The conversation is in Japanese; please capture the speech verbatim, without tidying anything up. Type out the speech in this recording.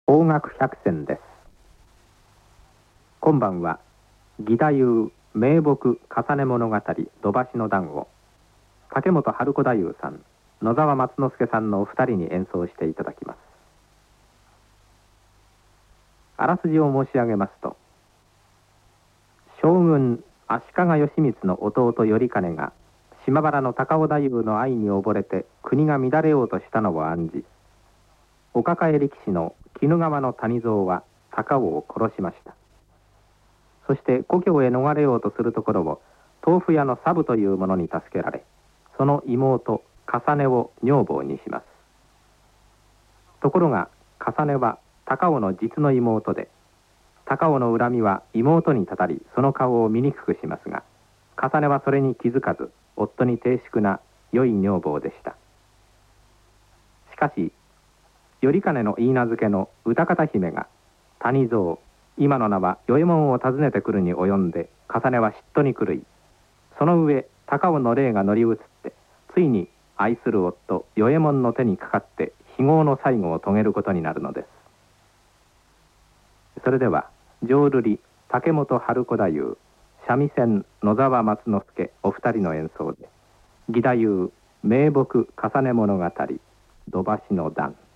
邦楽百選です。今晩は義太夫名木重ね物語土橋の段を竹本春子太夫さん、野沢松之助さんのお二人に演奏していただきます。あらすじを申し上げますと、将軍足利義満の弟頼兼が島原の高尾太夫の愛に溺れて国が乱れようとしたのを案じ、お抱え力士の鬼怒川の谷蔵は高尾を殺しました。そして故郷へ逃れようとするところを豆腐屋のサブという者に助けられ、その妹重ねを女房にします。ところが重ねは高尾の実の妹で、高尾の恨みは妹にたたりその顔を醜くしますが、重ねはそれに気づかず夫に低粛な良い女房でした。しかし頼兼の言い名付けの歌方姫が谷蔵、今の名は与右衛門を訪ねてくるに及んで、重ねは嫉妬に狂い、その上高尾の霊が乗り移ってついに愛する夫与右衛門の手にかかって非業の最後を遂げることになるのです。それでは浄瑠璃竹本春子太夫、三味線野沢松之助お二人の演奏で義太夫名木重ね物語土橋の段。